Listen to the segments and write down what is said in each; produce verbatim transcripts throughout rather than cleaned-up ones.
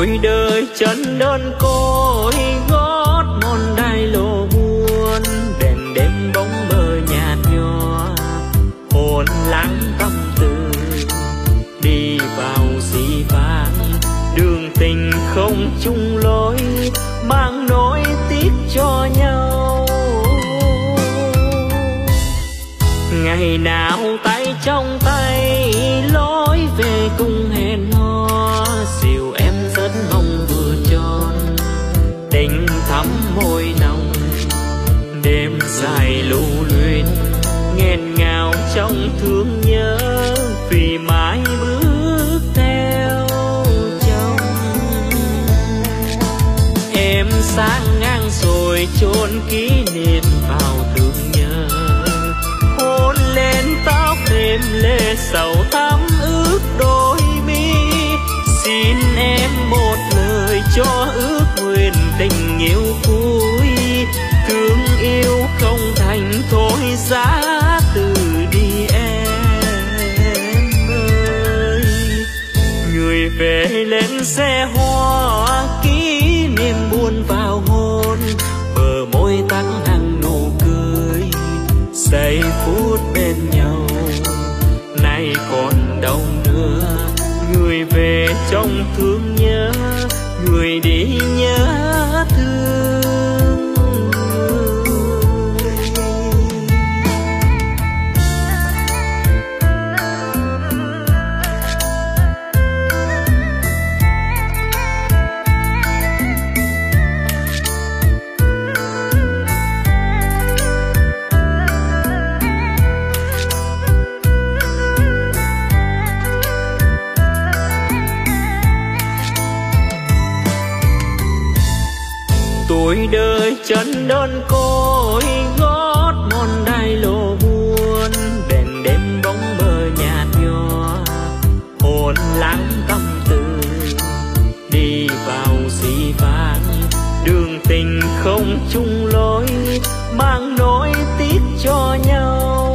Tuổi đời chân đơn côi gót mòn đai lộ buồn, đèn đêm bóng mờ nhạt nhòa hồn lắng tâm tư. Đi vào dĩ vãng đường tình không chung lối, mang nỗi tiếc cho nhau. Ngày nào tay trong tay lối về cùng hẹn hò, dìu em rất mong vừa tròn tình thắm môi nồng. Đêm dài lưu luyến nghẹn ngào trong thương nhớ, vì mãi bước theo chồng. Em sáng ngang rồi chôn kỷ niệm vào thương nhớ, hôn lên tóc đêm lệ sầu thắm ướt đôi mi. Xin em một lời cho ước nguyện tình yêu cuối, thương yêu không thành thôi giá từ đi em ơi. Người về lên xe hoa kỷ niệm buồn vào hôn, bờ môi tắt hằng nụ cười giây phút bên nhau. Nay còn đâu nữa, người về trong thương nhớ, người đi nhớ thương. Tuổi đời chân đơn côi gót mòn đai lộ buồn, đèn đêm bóng mờ nhạt nhòa hồn lắng tâm tư. Đi vào dĩ vãng đường tình không chung lối, mang nỗi tiếc cho nhau.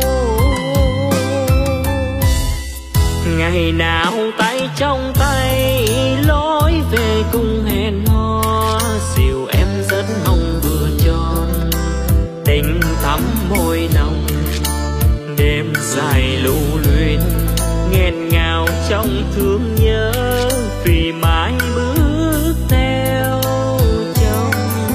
Ngày nào tay trong tay lối về cùng hẹn hò, dìu em rất mong vừa tròn tình thắm môi nồng. Đêm dài lưu luyến nghẹn ngào trong thương nhớ, vì mãi bước theo chồng.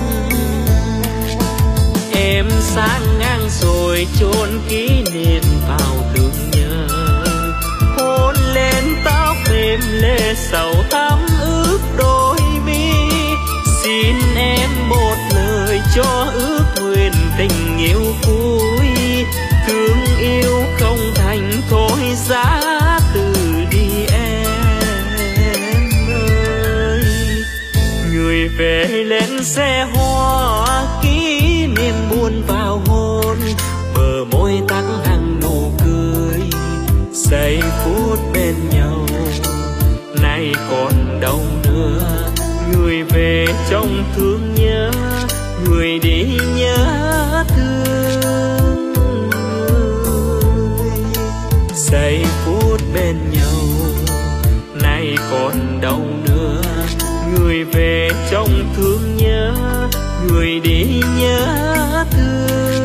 Em sáng ngang rồi chôn kỷ niệm vào thương nhớ, hôn lên tóc êm lệ sầu thắm ướt đôi mi. Xin em một lời cho ước nguyện tình yêu cuối, thương yêu không thành thôi giá từ đi em ơi. Người về lên xe hoa kỷ niệm buồn vào hôn, bờ môi tắt hằng nụ cười giây phút bên nhau. Nay còn đâu nữa, người về trong thương nhớ, người đi nhớ thương. Giây phút bên nhau, nay còn đâu nữa, người về trong thương nhớ, người đi nhớ thương.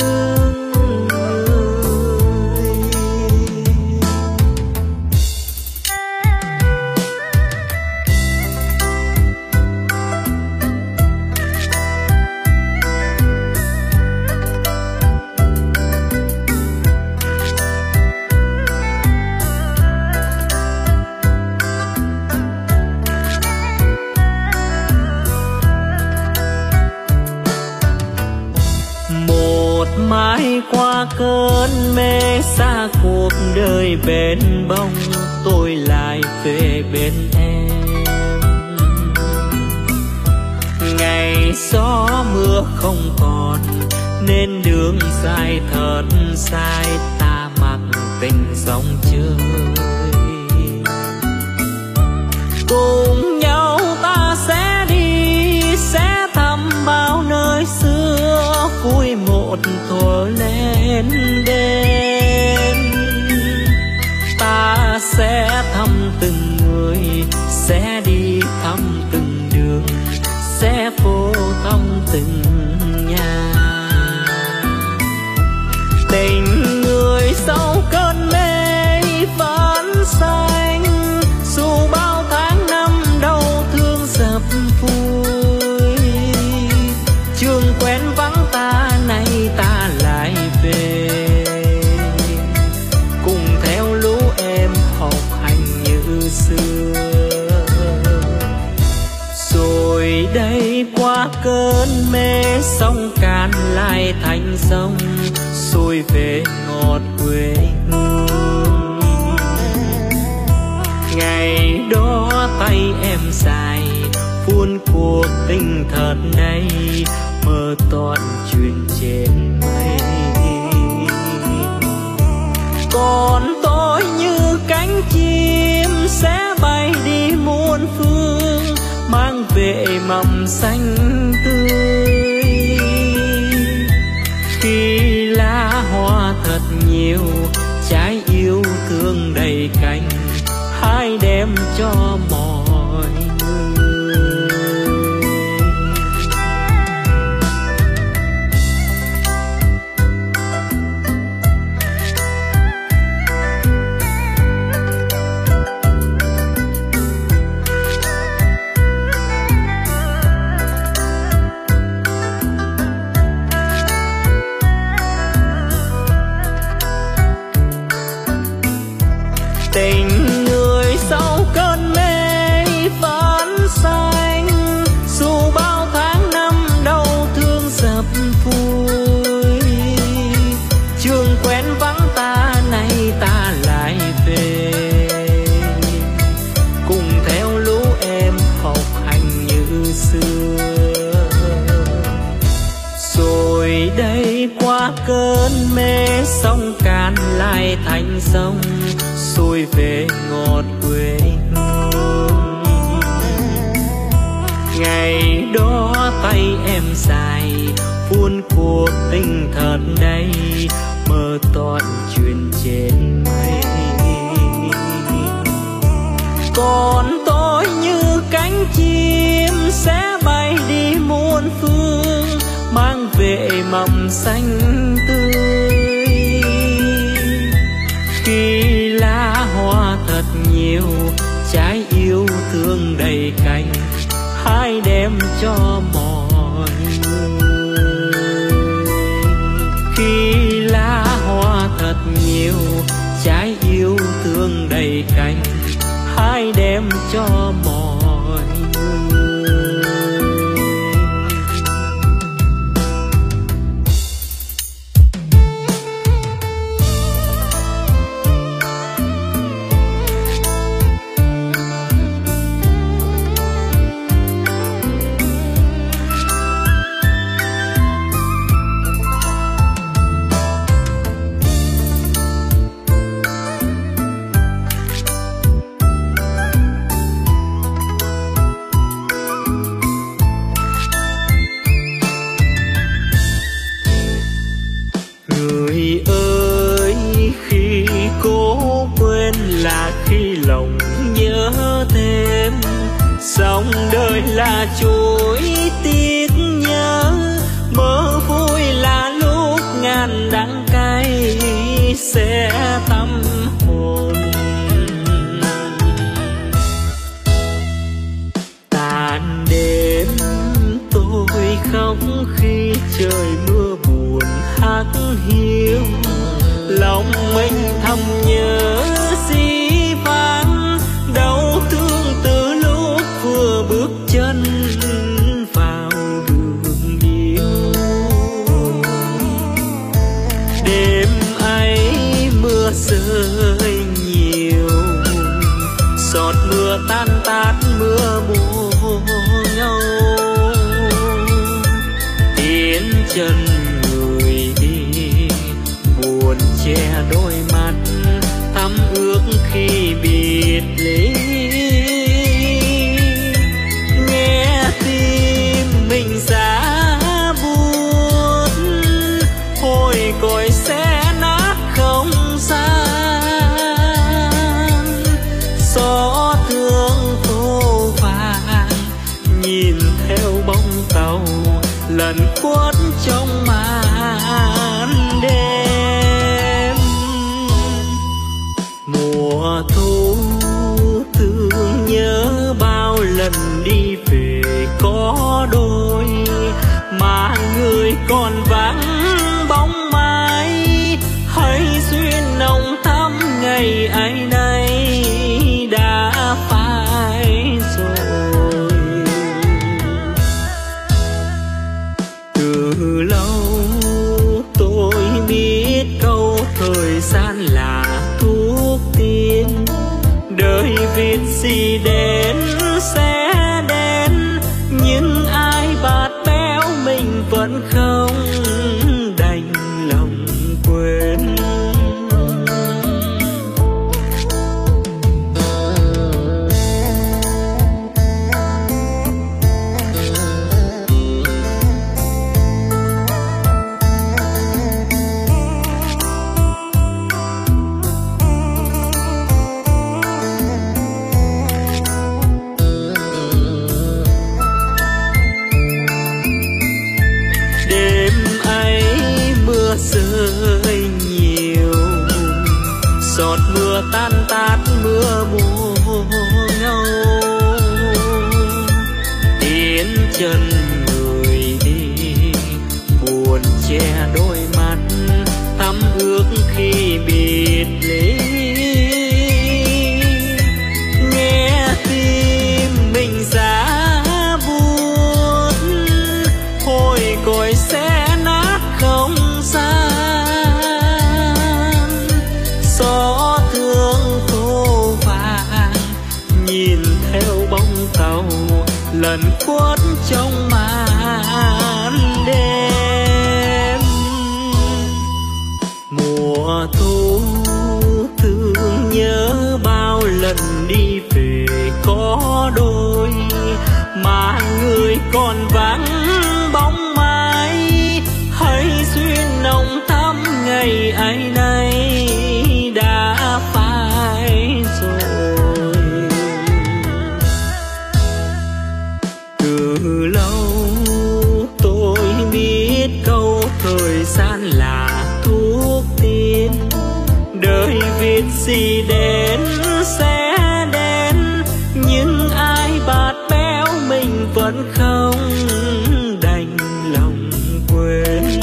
Mãi qua cơn mê xa cuộc đời bên bông, tôi lại về bên em. Ngày gió mưa không còn nên đường dài thật dài, ta mặc tình dòng chơi. Cùng nhau ta sẽ đi, sẽ thăm bao nơi xưa, vui một thuở lên đêm. Ta sẽ thăm từng người, sẽ đi thăm từng sẽ phố thăm từng nhà. Tình người sau cơn mê phán xanh, dù bao tháng năm đau thương dập vùi. Trường quen vắng ta nay ta lại về, cùng theo lũ em học hành như xưa. Rồi đây qua cơn mê sông Càn lại thành sông, xuôi về ngọt quê hương. Ngày đó tay em dài buôn cuộc tình thật đây, mơ toàn chuyện trên mây. Còn tôi như cánh chim sẽ bay đi muôn phương, mang về mầm xanh tươi. Khi lá hoa thật nhiều, trái yêu thương đầy cành, hãy đem cho mọi người. Tình người sau cơn mê phán xanh, dù bao tháng năm đau thương dập vùi. Trường quen vắng ta nay ta lại về, cùng theo lũ em học hành như xưa. Rồi đây qua cơn mê sông Càn lại thành sông, xuôi về ngọt quê hương. Ngày đó tay em dài buôn cuộc tình thật đây, mơ toàn chuyện trên mây. Còn tôi như cánh chim sẽ bay đi muôn phương, mang về mầm xanh tươi. Khi lá hoa thật nhiều, trái yêu thương đầy cành, hãy đem cho mọi người. Khi lá hoa thật nhiều, trái yêu thương đầy cành, hãy đem cho mọi người. Người ơi, khi cố quên là khi lòng nhớ thêm, dòng đời là chuỗi tiếc nhớ, mơ vui là lúc ngàn đắng cay sẽ tâm hồn. Tàn đêm tôi khóc khi trời mưa buồn hắt hiu, lòng mình thầm nhớ dĩ vãng, đau thương từ lúc vừa bước chân vào đường yêu. Đêm ấy mưa rơi nhiều, giọt mưa tan tát mưa mùa ngâu. Tiến chân người đi buồn che đôi mắt, thắm ước khi biệt ly. Nghe tim mình giá buốt, hồi còi sẽ nát không gian. Gió thương phố vàng nhìn theo bóng lần khuất trong màn đêm. Mùa thu thương nhớ bao lần đi về có đôi, mà người còn vắng bóng mai. Hãy duyên nồng thắm ngày ấy nay đã phai rồi. Từ lâu tôi biết câu thời gian là thuốc tiên, đời việc gì đến sẽ đến, nhưng ai bạt béo mình vẫn không đành lòng quên. Rơi nhiều giọt mưa tan tát mưa mùa ngâu, tiến chân người đi buồn che đôi mắt thắm ước khi biệt ly. Nghe tim mình giá buốt hồi còi sẽ nát không gian. Gió thương khô vàng nhìn theo bóng tàu lần khuất trong màn đêm. Mùa thu thương nhớ bao lần đi về có đôi, mà người còn vắng bóng mai. Hãy duyên nồng thắm ngày ấy nay đã phai rồi. Từ lâu tôi biết câu thời gian là thuốc tiên, đời việc gì đến sẽ đến, nhưng ai bạt béo mình vẫn không đành lòng quên.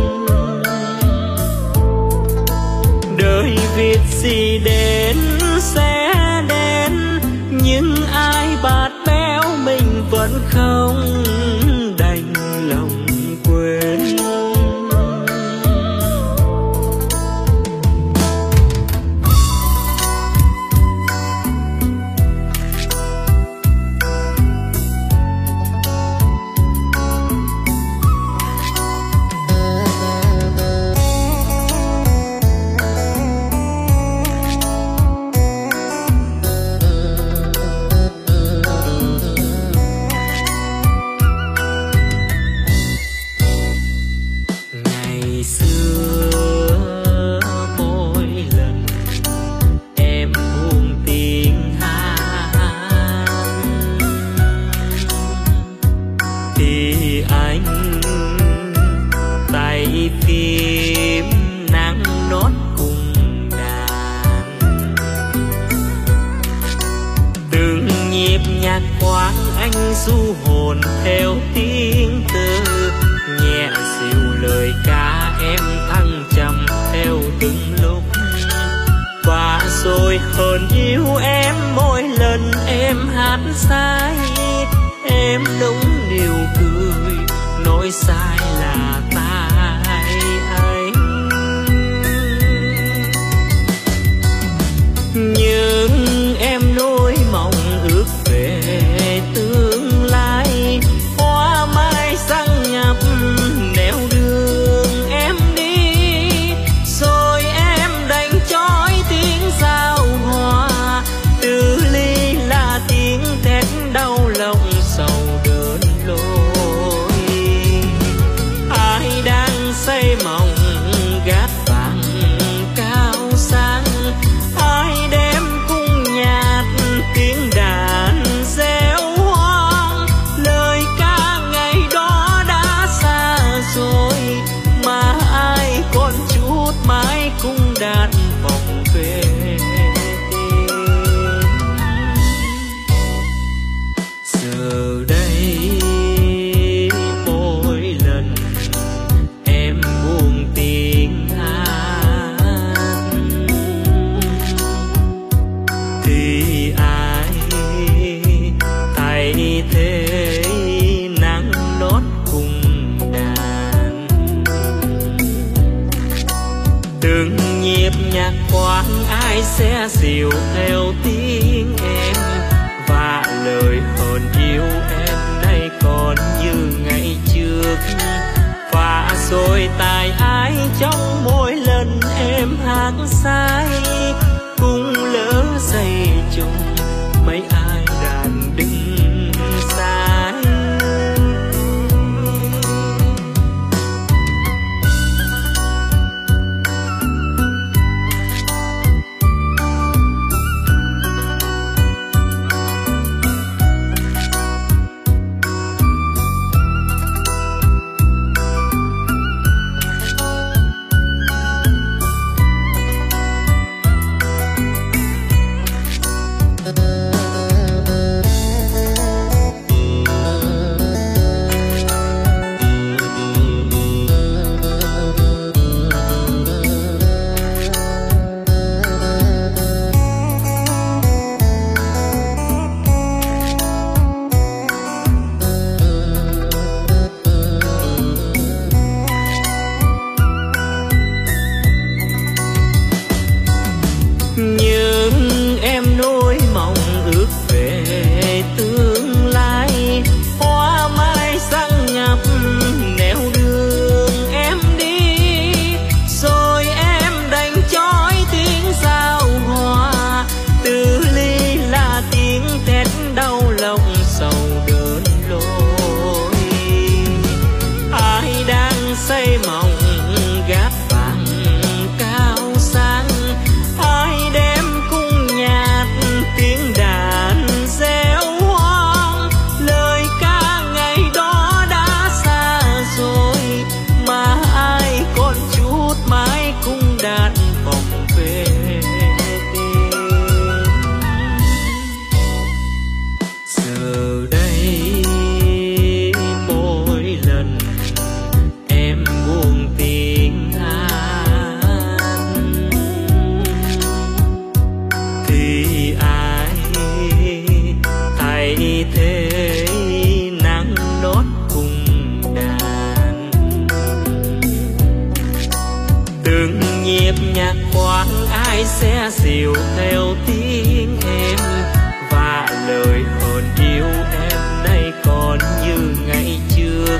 Đời việc gì đến sẽ đến, nhưng ai bạt béo mình vẫn không đành lòng quên. Du hồn theo tiếng từ nhẹ dịu lời ca em thăng trầm theo từng lúc, và rồi hờn yêu em mỗi lần em hát sai. Em đúng điều cười nói sai là tại anh, nhưng em nuôi mộng ước về tương lai. Hoa mai răng từng nhịp nhạc quán ai sẽ dịu theo tiếng em, và lời hờn yêu em nay còn như ngày trước. Và rồi tài ái trong mỗi lần em hát sai, cũng lỡ dây chung mấy ai đàn đứng sai. sẽ dịu theo tiếng em, và lời hồn yêu em nay còn như ngày trước.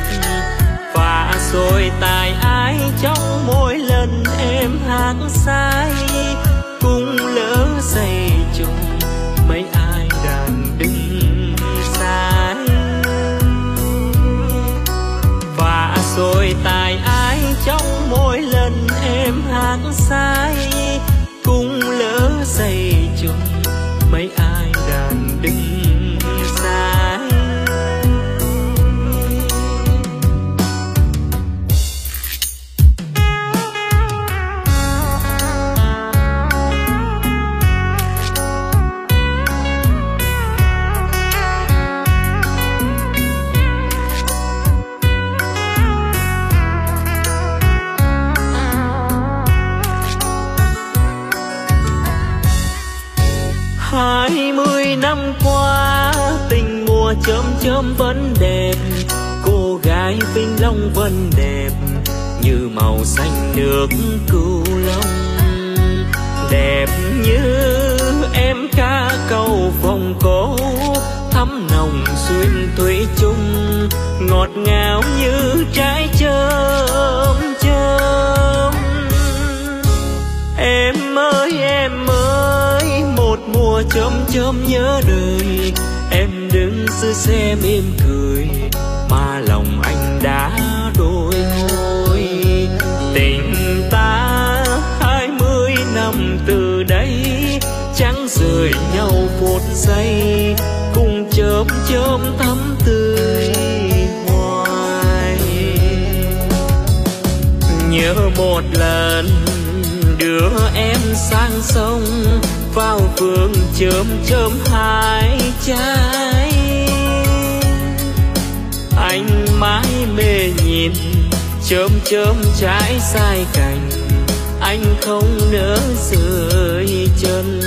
Và rồi tài ái trong mỗi lần em hát sai, cũng lỡ dây chung mấy ai đàn đứng sai. Và rồi tài ái trong mỗi lần em hát sai, cũng lỡ dây chung mấy ai đàn đứng sai. Hai mươi năm qua tình mùa chớm chớm vẫn đẹp, cô gái Vĩnh Long vẫn đẹp như màu xanh nước Cửu Long, đẹp như em cá cầu vòng cổ thắm nồng xuyên thủy chung, ngọt ngào như trái chớm chớm. Em ơi em ơi, một mùa chớm chớm nhớ đời, em đứng dưới xe mỉm cười mà lòng anh đã đôi ngôi. Tình ta hai mươi năm từ đây chẳng rời nhau một giây, cùng chớm chớm thắm tươi hoài. Nhớ một lần đưa em sang sông, vào vườn chớm chớm hai trái. Anh mãi mê nhìn chớm chớm trái sai cành, anh không nỡ rời chân.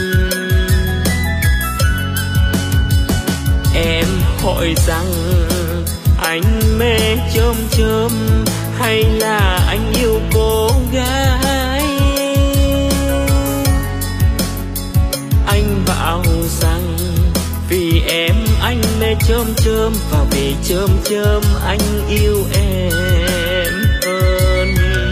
Em hỏi rằng anh mê chớm chớm hay là anh yêu cô gái, chớm chớm và vì chớm chớm anh yêu em hơn.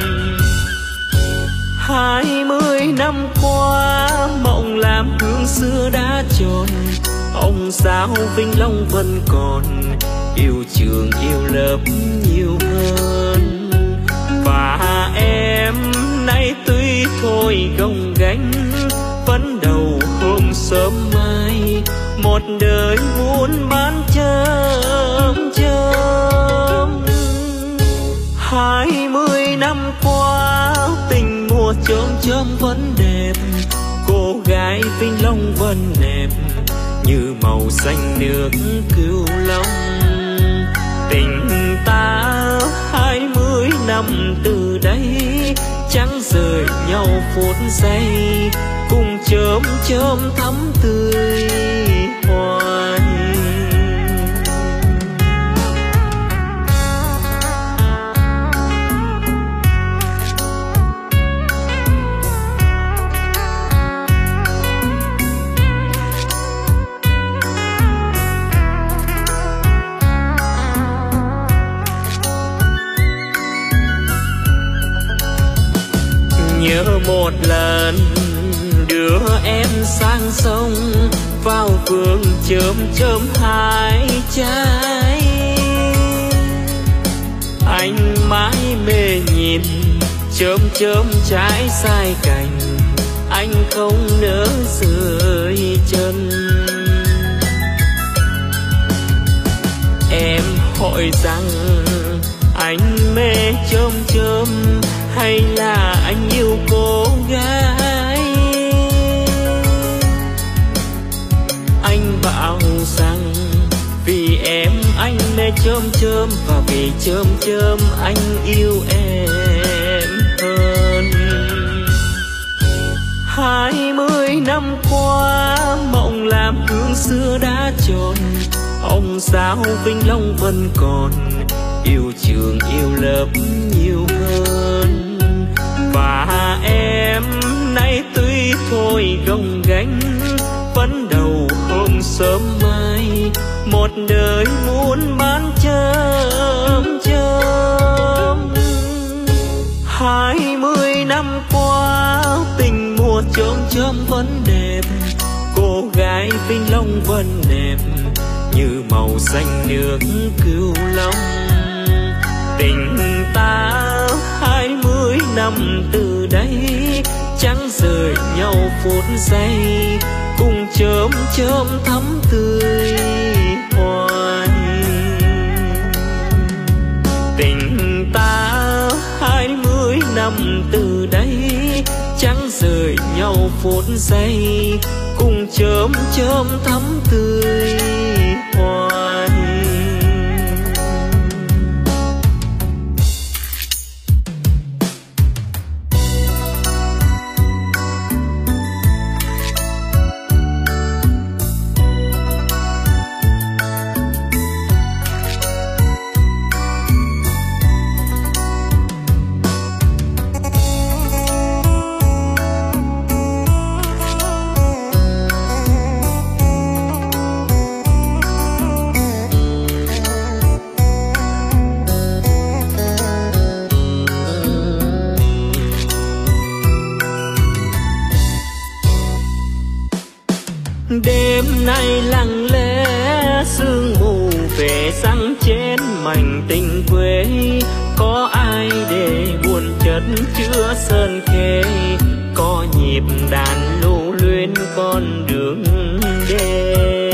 Hai mươi năm qua mộng làm hương xưa đã tròn, ông sao Vĩnh Long vẫn còn yêu trường yêu lớp nhiều hơn. Và em nay tuy thôi gồng gánh phấn đầu hôm sớm mai, một đời muốn bán chớm chớm. Hai mươi năm qua tình mùa chớm chớm vẫn đẹp, cô gái Vĩnh Long vẫn đẹp như màu xanh nước Cửu Long. Tình ta hai mươi năm từ đây chẳng rời nhau phút giây, cùng chớm chớm thắm tươi hoài. Nhớ một lần đưa em sang sông, vào vườn chớm chớm hai trái. Anh mãi mê nhìn chớm chớm trái sai cành, anh không nỡ rời chân. Em hỏi rằng anh mê chớm chớm hay là anh yêu cô gái? Anh bảo rằng vì em anh mê chớm chớm và vì chớm chớm anh yêu em hơn. Hai mươi năm qua mộng làm hương xưa đã tròn, ông sao Vĩnh Long vẫn còn yêu trường yêu lớp nhiều hơn. Và em nay tuy thôi gồng gánh phấn đầu hôm sớm mai, một đời muốn bán chớm chớm. Hai mươi năm qua tình mùa chớm chớm vẫn đẹp, cô gái Vĩnh Long vẫn đẹp như màu xanh nước Cửu Long. Tình ta hai mươi năm từ đây chẳng rời nhau phút giây, cùng chớm chớm thắm tươi hoài. Tình ta hai mươi năm từ đây chẳng rời nhau phút giây, cùng chớm chớm thắm tươi hoài. Đêm nay lặng lẽ sương mù về răng trên mảnh tình quê, có ai để buồn chất chứa sơn khê, có nhịp đàn lưu luyến con đường đê.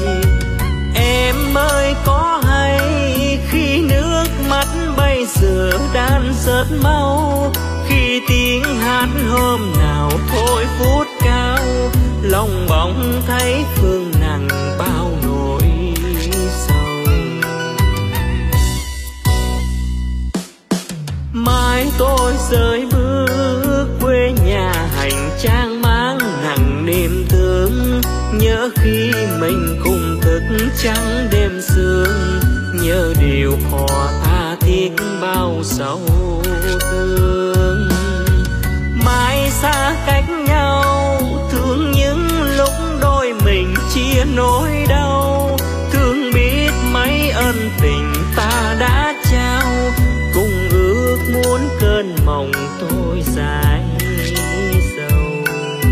Em ơi có hay khi nước mắt bây giờ đan rớt mau, khi tiếng hát hôm nào thôi phút cao, lòng bóng thấy phương nặng bao nỗi sầu. Mai tôi rời bước quê nhà hành trang mang nặng niềm thương, nhớ khi mình cùng thức trắng đêm sương, nhớ điều họ tha thiết bao sầu thương. Mai xa cách nhau thương những lúc đôi mình chia nỗi đau, thương biết cơn mộng tôi dài sầu.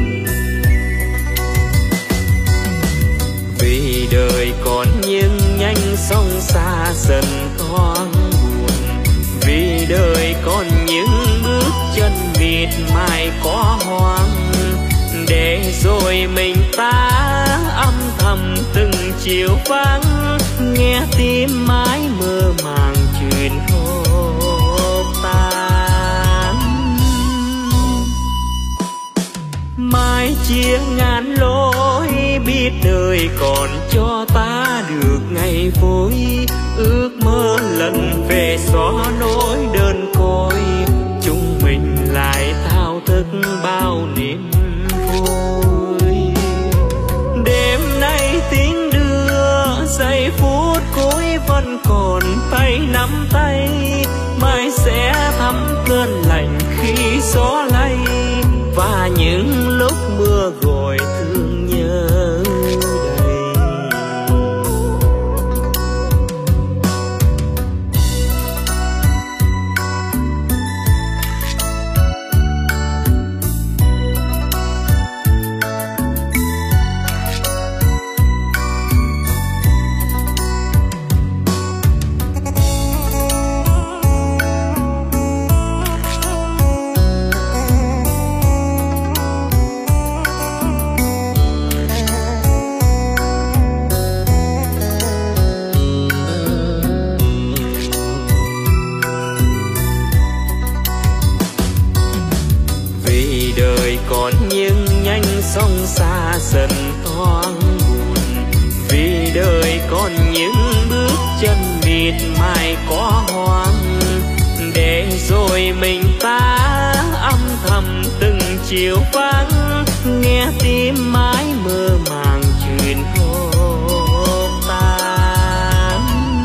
Vì đời còn nhưng nhanh sông xa dần thoáng buồn, vì đời còn những bước chân miệt mài có hoang, để rồi mình ta âm thầm từng chiều vắng, nghe tim mãi mơ màng chuyện hộp tan. Mai chia ngàn lối, biết đời còn cho ta được ngày vui, ước mơ lần về xóa nỗi đơn côi, chúng mình lại thao thức bao niềm vui. Đêm nay tiếng đưa, giây phút cuối vẫn còn tay nắm tay, mai sẽ thắm cơn lạnh khi gió lay, và những lúc mưa gọi thương nhớ đầy. Còn nhưng nhanh sông xa dần thoáng buồn, vì đời còn những bước chân miệt mài có hoang, để rồi mình ta âm thầm từng chiều vắng, nghe tim mãi mơ màng chuyện hộp tan.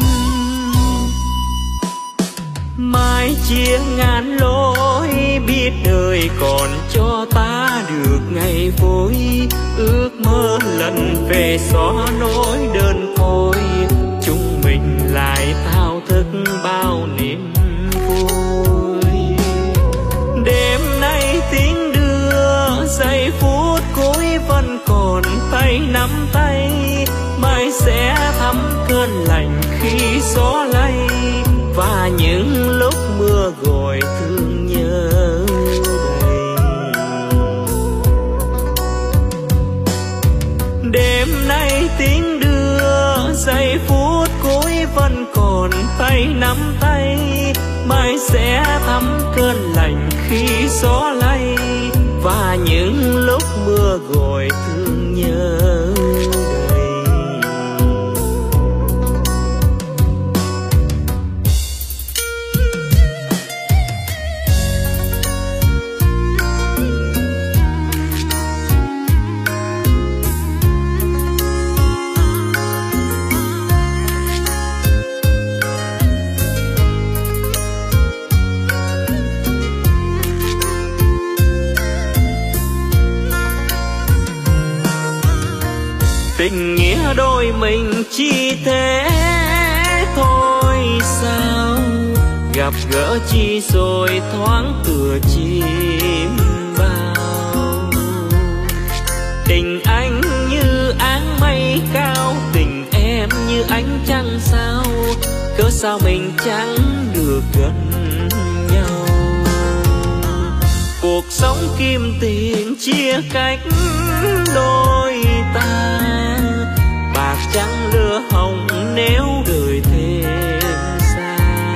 Mai chia ngàn lối, biết đời còn cho ta được ngày vui, ước mơ lần về xóa nỗi đơn côi, chúng mình lại thao thức bao niềm vui. Đêm nay tiếng đưa, giây phút cuối vẫn còn tay nắm tay, mai sẽ thắm cơn lạnh khi gió lay, và những lúc mưa gọi thương nhớ đầy. Đêm nay tiếng đưa, giây phút cuối vẫn còn tay nắm tay, mai sẽ thắm cơn lạnh khi gió lay, và những lúc mưa gọi thương nhớ đầy. Tình nghĩa đôi mình chi thế thôi sao, gặp gỡ chi rồi thoáng tựa chim bao. Tình anh như áng mây cao, tình em như ánh trăng sao, cớ sao mình chẳng được gần nhau. Cuộc sống kim tiền chia cách đôi ta, bạc trắng lửa hồng nếu đời thêm xa.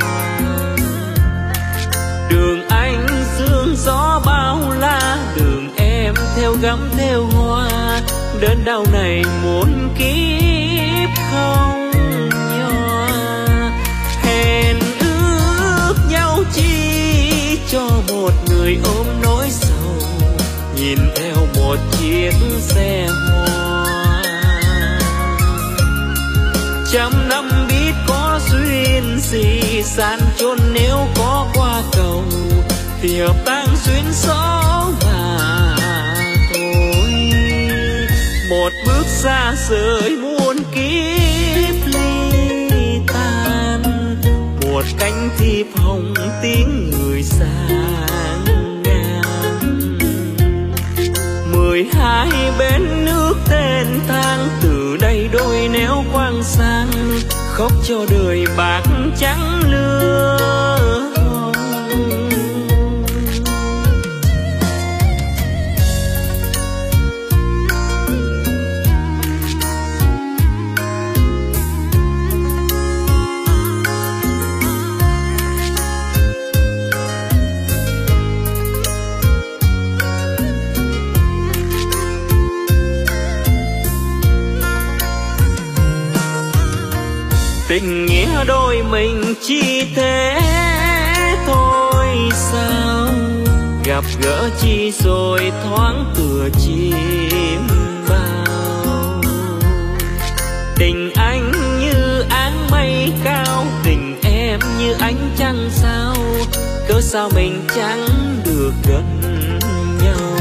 Đường anh sương gió bao la, đường em theo gấm theo hoa, đơn đau này muốn kiếp không nhòa. Hẹn ước nhau chi cho một người ôm nỗi sầu, nhìn theo một chiếc xe hoa. Trăm năm biết có duyên gì, san chôn nếu có qua cầu, thì hợp tan xuyên gió mà thôi. Một bước xa rời muôn kiếp ly tan, một cánh thiệp hồng tiếng người xa. mười hai bên nước tên thang, từ đây đôi néo quang sang, khóc cho đời bạc trắng lưa. Tình nghĩa đôi mình chi thế thôi sao, gặp gỡ chi rồi thoáng tựa chim bao. Tình anh như áng mây cao, tình em như ánh trăng sao, cớ sao mình chẳng được gần nhau.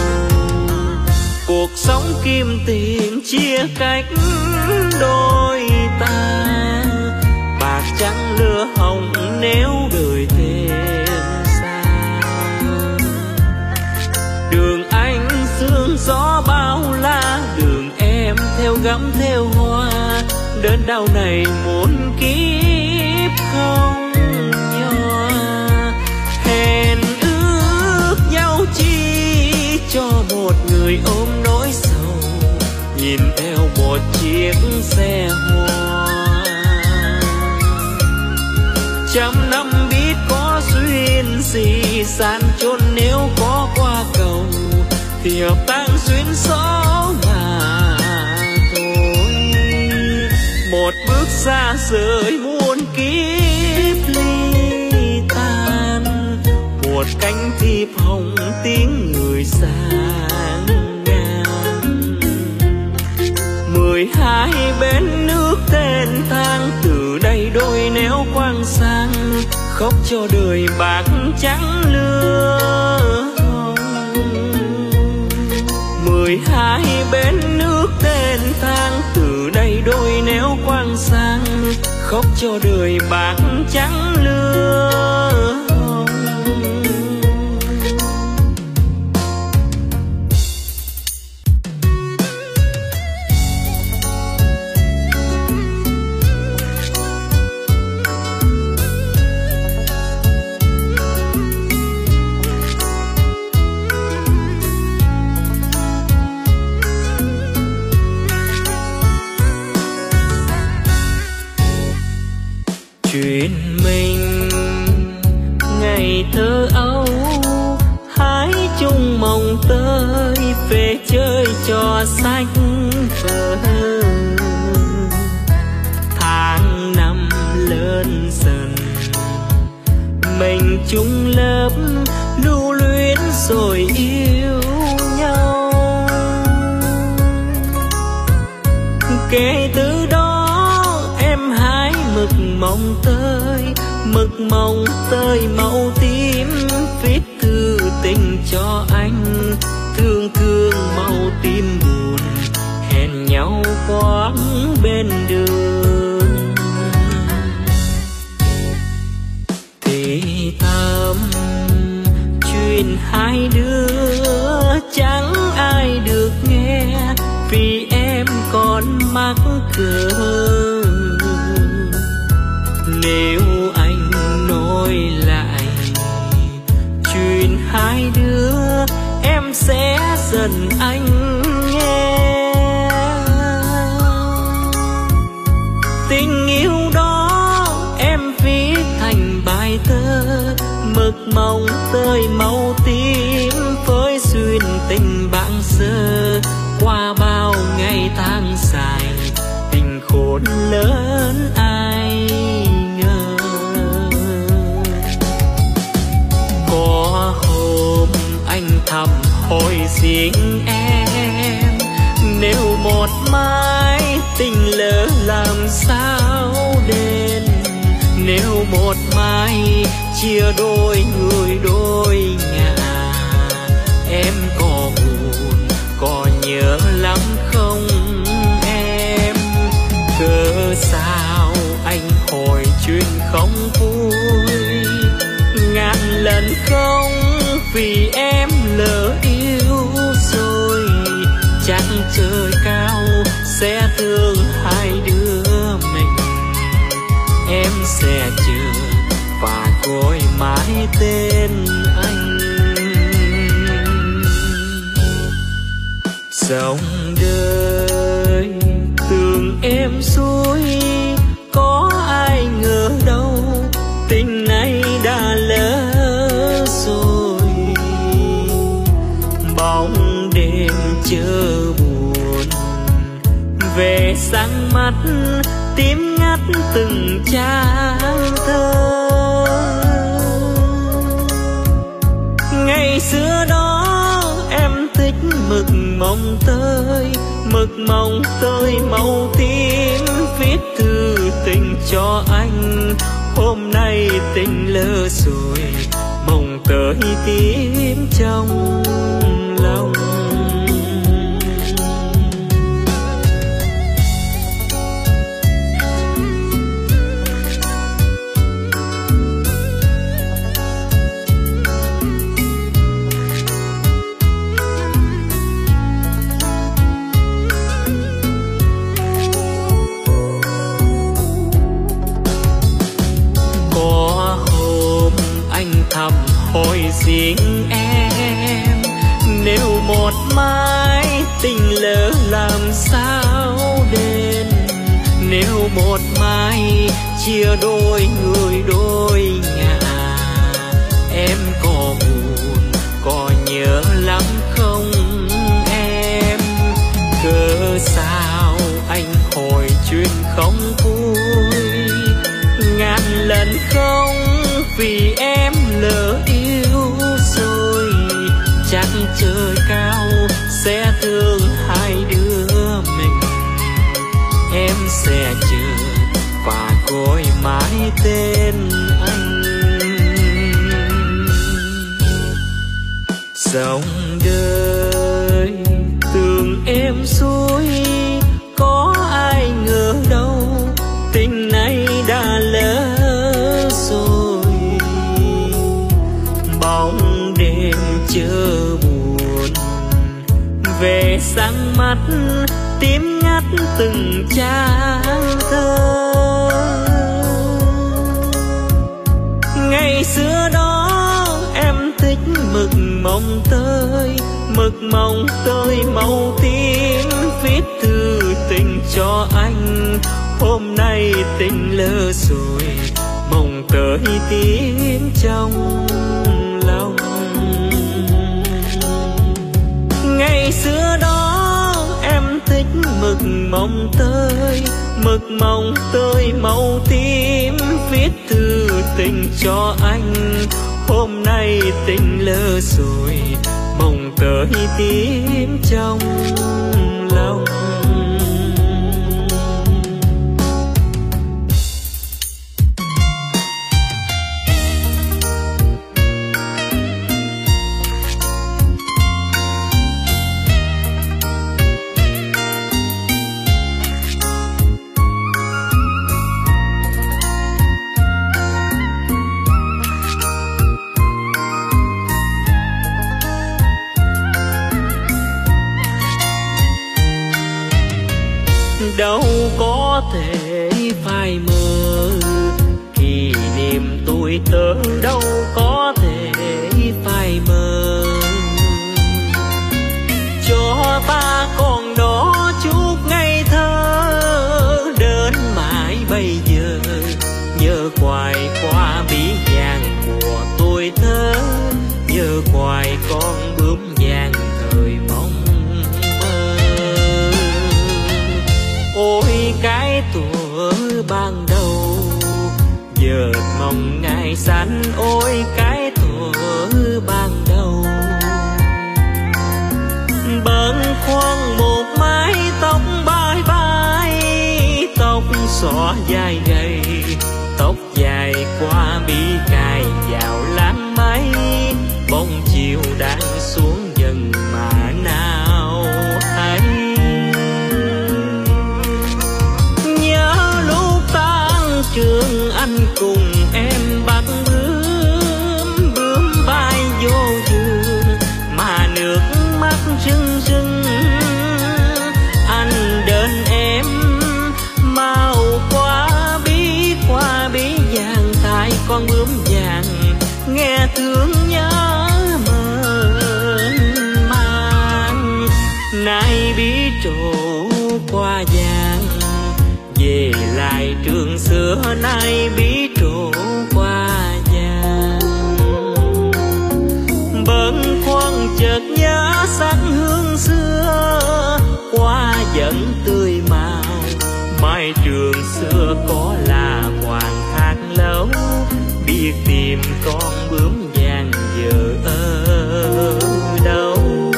Cuộc sống kim tiền chia cách đôi ta, bạc trắng lửa hồng nếu đời thêm xa. Đường anh sương gió bao la, đường em theo gấm theo hoa, đơn đau này muốn kiếp không nhòa. Hẹn ước nhau chi cho một người ôm nỗi sầu, nhìn theo một chiếc xe hoa. Trăm năm biết có duyên gì, san chôn nếu có qua cầu, thì hợp tan xuyên số mà thôi. Một bước xa rời muôn kiếp ly tan, một cánh thiệp hồng tiếng người sang ngang. Mười hai bên nước tên thang, từ đây đôi néo quang sang, khóc cho đời bạc trắng lưa. Mười hai bên nước tên thang, từ đây đôi néo quang sang, khóc cho đời bạc trắng lưa. Chuyện mình ngày thơ ấu, hái chung mộng tới về chơi trò sách vở. Tháng năm lớn dần, mình chung lớp lưu luyến rồi yêu nhau. Kể từ đó em hái mực mộng tơi, mực mộng tơi màu tím, viết thư tình cho anh, thương thương màu tim buồn, hẹn nhau quán bên đường. Thì thầm chuyện hai đứa chẳng ai được nghe, vì em còn mắc cỡ. Nếu anh nói lại chuyện hai đứa, em sẽ dần anh nghe. Tình yêu đó em viết thành bài thơ, mực mộng tơi màu tím, với duyên tình bạn xưa. Qua bao ngày tháng dài, tình khốn lớn ai ngờ. Có hôm anh thầm hỏi riêng em, nếu một mai tình lỡ làm sao đền. Nếu một mai chia đôi người đôi ngả, em có buồn có nhớ lắm không em? Cớ sao anh hỏi chuyện không vui, ngàn lần không vì em lỡ yêu rồi. trời cao sẽ thương hai đứa mình. Em sẽ chờ và gọi mãi tên anh. Dòng đời tưởng em suối, có ai ngờ đâu tình này đã lỡ rồi. Bóng đêm chờ buồn về sáng mắt, tím ngắt từng trang thơ. Ngày xưa đó em thích mực mồng tơi, mực mồng tơi màu tím, viết thư tình cho anh. Hôm nay tình lỡ rồi, mồng tơi tím trong lòng. Thầm hỏi riêng em, nếu một mai tình lỡ làm sao đền. Nếu một mai chia đôi người đôi ngả, em có buồn có nhớ lắm không em? Cớ sao anh hỏi chuyện không vui, ngàn lần không vì em lỡ yêu rồi. Chắc trời cao sẽ thương hai đứa mình. Em sẽ chờ và gọi mãi tên anh. Dòng đời tưởng em suối, có ai ngờ đâu tình này đã lỡ rồi. Bóng đêm chờ buồn về sáng mắt, tím ngắt từng trang thơ. Ngày xưa đó em thích mực mồng tơi, mực mồng tơi màu tím, viết thư tình cho anh. Hôm nay tình lỡ rồi, mồng tơi tím trong lòng. Ngày xưa đó em thích mực mồng tơi, mực mồng tơi màu tím, viết thư tình cho anh. Hôm nay tình lỡ rồi, mồng tơi tím trong lòng. Đâu có thể phai mờ kỷ niệm tuổi thơ, đâu có thể phai mờ. Cho ta còn đó chút ngây thơ, đến mãi bây giờ nhớ hoài qua bí vàng của tuổi thơ, nhớ hoài con bướm vàng thời mong. Ôi cái tuổi ban đầu giờ mong ngày xanh, ôi cái tuổi ban đầu. Bâng khuâng một mái tóc bay bay, tóc xõa dài gầy, tóc dài qua bí cài vào láng mây. Bóng chiều đang xuống dần mà nào hay. Trường anh cùng em bắt bướm, bướm bay vô giường mà nước mắt rưng rưng. xưa nay bí trổ qua vàng. Bâng khuâng chợt nhớ sắc hương xưa, qua vẫn tươi màu. Mai trường xưa có là hoàng thác lâu, biết tìm con bướm vàng giờ ở đâu.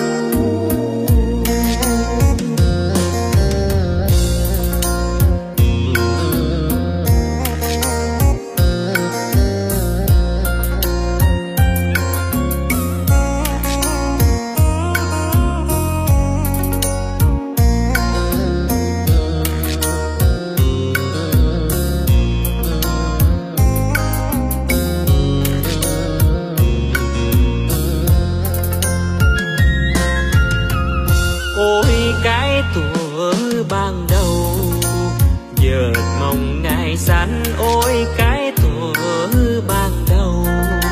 Ban đầu giờ mong ngày xanh, ôi cái thuở ban đầu.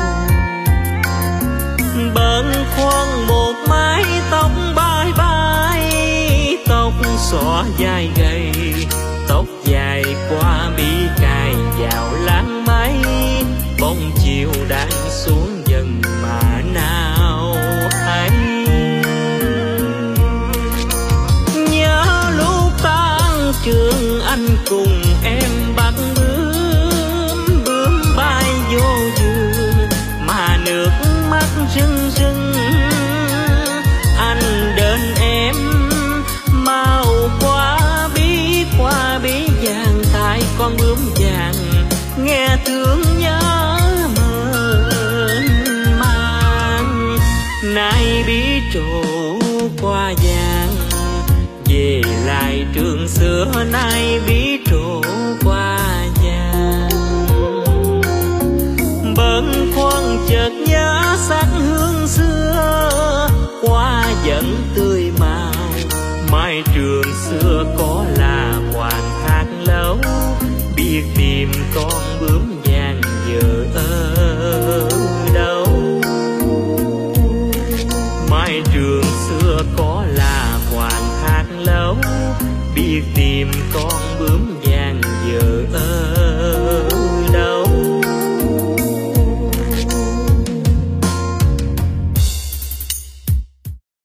Bâng khuâng một mái tóc bay bay, tóc xõa dài gầy, tóc dài qua bí cài vào láng mây. Bóng chiều đang xuống dần mà nào hay. Trường anh cùng em bắt bướm, bướm bay vô vườn mà nước mắt rưng rưng. Anh đền em mau qua bí qua bí vàng, tại con bướm vàng nghe thương nhớ mơn man. Nay bí trổ qua vàng, về lại trường xưa nay bí trổ qua vàng. Bâng khuâng chợt nhớ sắc hương xưa, qua vẫn tươi màu. Mai trường xưa có là hoàng thác lâu, biết tìm con bướm vàng giờ ở đâu. Mai trường xưa có là hoàng thác lâu, biết tìm con